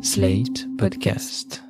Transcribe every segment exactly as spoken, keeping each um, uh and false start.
Slate Podcast.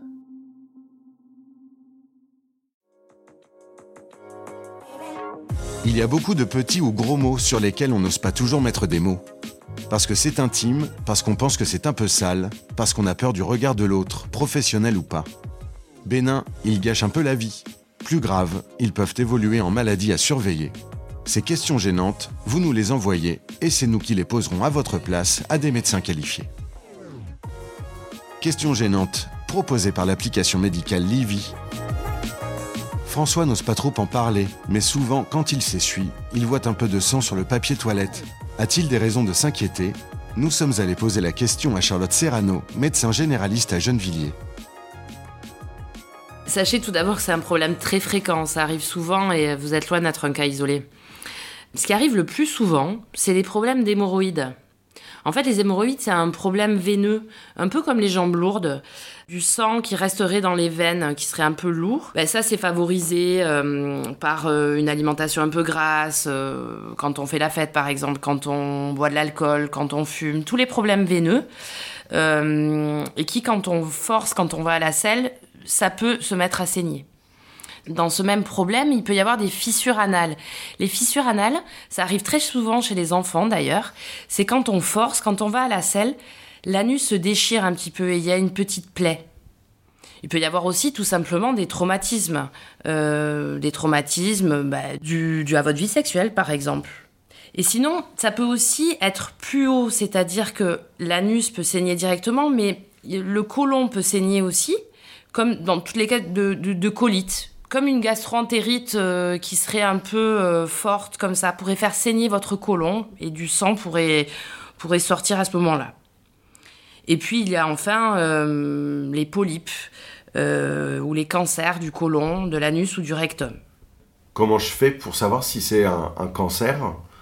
Il y a beaucoup de petits ou gros mots sur lesquels on n'ose pas toujours mettre des mots. Parce que c'est intime, parce qu'on pense que c'est un peu sale, parce qu'on a peur du regard de l'autre, professionnel ou pas. Bénin, ils gâchent un peu la vie. Plus grave, ils peuvent évoluer en maladie à surveiller. Ces questions gênantes, vous nous les envoyez et c'est nous qui les poserons à votre place à des médecins qualifiés. Questions gênantes, proposées par l'application médicale Livy. François n'ose pas trop en parler, mais souvent, quand il s'essuie, il voit un peu de sang sur le papier toilette. A-t-il des raisons de s'inquiéter ? Nous sommes allés poser la question à Charlotte Serrano, médecin généraliste à Gennevilliers. Sachez tout d'abord que c'est un problème très fréquent, ça arrive souvent et vous êtes loin d'être un cas isolé. Ce qui arrive le plus souvent, c'est des problèmes d'hémorroïdes. En fait, les hémorroïdes, c'est un problème veineux, un peu comme les jambes lourdes. Du sang qui resterait dans les veines, qui serait un peu lourd. Ben ça, c'est favorisé euh, par euh, une alimentation un peu grasse, euh, quand on fait la fête, par exemple, quand on boit de l'alcool, quand on fume, tous les problèmes veineux. Euh, et qui, quand on force, quand on va à la selle, ça peut se mettre à saigner. Dans ce même problème, il peut y avoir des fissures anales. Les fissures anales, ça arrive très souvent chez les enfants d'ailleurs. C'est quand on force, quand on va à la selle, l'anus se déchire un petit peu et il y a une petite plaie. Il peut y avoir aussi tout simplement des traumatismes. Euh, des traumatismes bah, dus du à votre vie sexuelle par exemple. Et sinon, ça peut aussi être plus haut, c'est-à-dire que l'anus peut saigner directement, mais le côlon peut saigner aussi, comme dans tous les cas de, de, de colite. Comme une gastro-entérite euh, qui serait un peu euh, forte comme ça, pourrait faire saigner votre côlon et du sang pourrait, pourrait sortir à ce moment-là. Et puis il y a enfin euh, les polypes euh, ou les cancers du côlon, de l'anus ou du rectum. Comment je fais pour savoir si c'est un, un cancer ?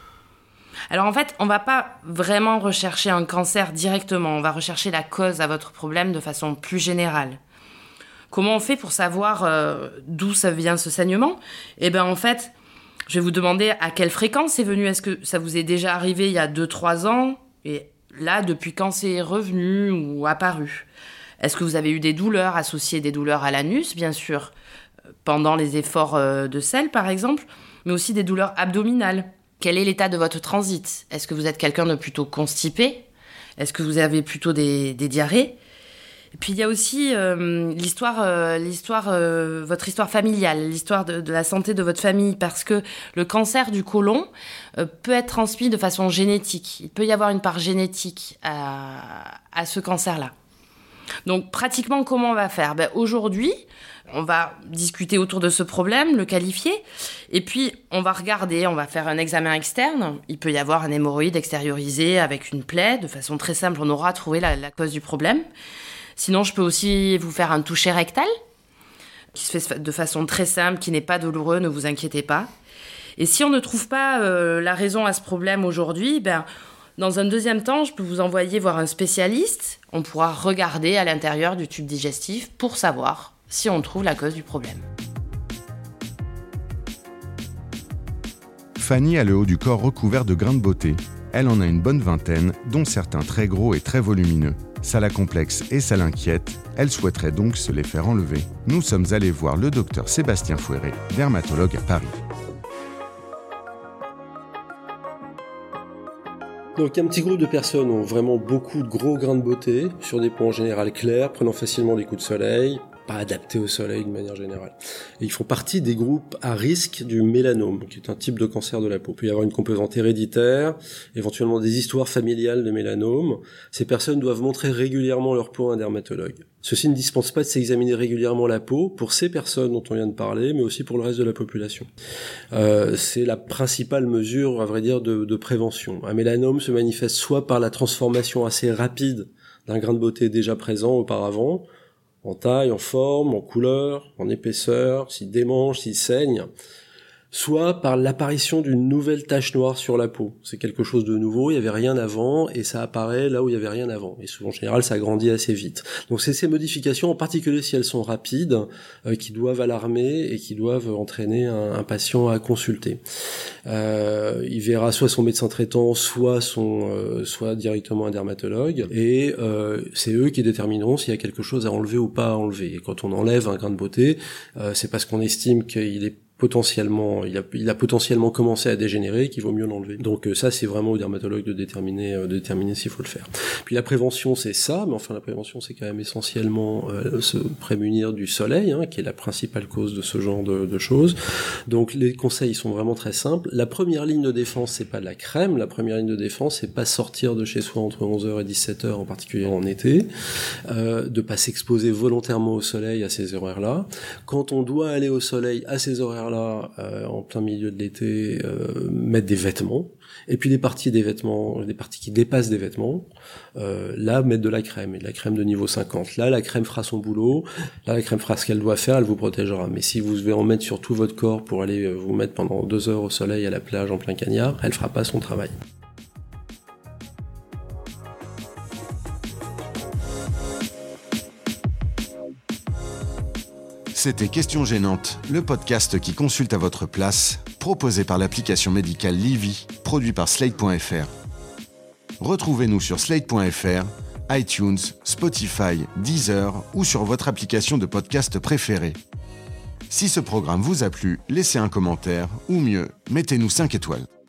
Alors en fait, on va pas vraiment rechercher un cancer directement, on va rechercher la cause à votre problème de façon plus générale. Comment on fait pour savoir euh, d'où ça vient ce saignement ? Eh bien, en fait, je vais vous demander à quelle fréquence c'est venu. Est-ce que ça vous est déjà arrivé il y a deux trois ans ? Et là, depuis quand c'est revenu ou apparu ? Est-ce que vous avez eu des douleurs associées, des douleurs à l'anus, bien sûr, pendant les efforts euh, de selle, par exemple, mais aussi des douleurs abdominales ? Quel est l'état de votre transit ? Est-ce que vous êtes quelqu'un de plutôt constipé ? Est-ce que vous avez plutôt des, des diarrhées ? Et puis il y a aussi euh, l'histoire, euh, l'histoire, euh, votre histoire familiale, l'histoire de, de la santé de votre famille, parce que le cancer du côlon euh, peut être transmis de façon génétique. Il peut y avoir une part génétique à, à ce cancer-là. Donc pratiquement, comment on va faire ? Ben, aujourd'hui, on va discuter autour de ce problème, le qualifier, et puis on va regarder, on va faire un examen externe. Il peut y avoir un hémorroïde extériorisé avec une plaie. De façon très simple, on aura trouvé la, la cause du problème. Sinon, je peux aussi vous faire un toucher rectal, qui se fait de façon très simple, qui n'est pas douloureux, ne vous inquiétez pas. Et si on ne trouve pas euh, la raison à ce problème aujourd'hui, ben, dans un deuxième temps, je peux vous envoyer voir un spécialiste. On pourra regarder à l'intérieur du tube digestif pour savoir si on trouve la cause du problème. Fanny a le haut du corps recouvert de grains de beauté. Elle en a une bonne vingtaine, dont certains très gros et très volumineux. Ça la complexe et ça l'inquiète, elle souhaiterait donc se les faire enlever. Nous sommes allés voir le docteur Sébastien Fouéré, dermatologue à Paris. Donc un petit groupe de personnes ont vraiment beaucoup de gros grains de beauté, sur des peaux en général claires, prenant facilement des coups de soleil, pas adaptés au soleil de manière générale. Et ils font partie des groupes à risque du mélanome, qui est un type de cancer de la peau. Il peut y avoir une composante héréditaire, éventuellement des histoires familiales de mélanome. Ces personnes doivent montrer régulièrement leur peau à un dermatologue. Ceci ne dispense pas de s'examiner régulièrement la peau pour ces personnes dont on vient de parler, mais aussi pour le reste de la population. Euh, c'est la principale mesure, à vrai dire, de, de prévention. Un mélanome se manifeste soit par la transformation assez rapide d'un grain de beauté déjà présent auparavant, en taille, en forme, en couleur, en épaisseur, s'il démange, s'il saigne. soit par l'apparition d'une nouvelle tache noire sur la peau. C'est quelque chose de nouveau, il y avait rien avant, et ça apparaît là où il y avait rien avant. Et souvent, en général, ça grandit assez vite. Donc c'est ces modifications, en particulier si elles sont rapides, euh, qui doivent alarmer et qui doivent entraîner un, un patient à consulter. Euh, il verra soit son médecin traitant, soit son, euh, soit directement un dermatologue, et euh, c'est eux qui détermineront s'il y a quelque chose à enlever ou pas à enlever. Et quand on enlève un grain de beauté, euh, c'est parce qu'on estime qu'il est potentiellement, il a, il a potentiellement commencé à dégénérer, qu'il vaut mieux l'enlever. Donc euh, ça, c'est vraiment au dermatologue de déterminer, euh, de déterminer s'il faut le faire. Puis la prévention, c'est ça, mais enfin la prévention, c'est quand même essentiellement euh, se prémunir du soleil, hein, qui est la principale cause de ce genre de, de choses. Donc les conseils sont vraiment très simples. La première ligne de défense, c'est pas de la crème. La première ligne de défense, c'est pas sortir de chez soi entre onze heures et dix-sept heures, en particulier en été, euh, de pas s'exposer volontairement au soleil à ces horaires-là. Quand on doit aller au soleil à ces horaires-là, là, euh, en plein milieu de l'été, euh, mettre des vêtements, et puis les parties des vêtements, des parties qui dépassent des vêtements, euh, là, mettre de la crème, et de la crème de niveau cinquante. Là, la crème fera son boulot, là, la crème fera ce qu'elle doit faire, elle vous protégera. Mais si vous devez en mettre sur tout votre corps pour aller euh, vous mettre pendant deux heures au soleil à la plage en plein cagnard, elle fera pas son travail. C'était Question Gênante, le podcast qui consulte à votre place, proposé par l'application médicale Livy, produit par Slate point F R. Retrouvez-nous sur Slate point F R, iTunes, Spotify, Deezer ou sur votre application de podcast préférée. Si ce programme vous a plu, laissez un commentaire, ou mieux, mettez-nous cinq étoiles.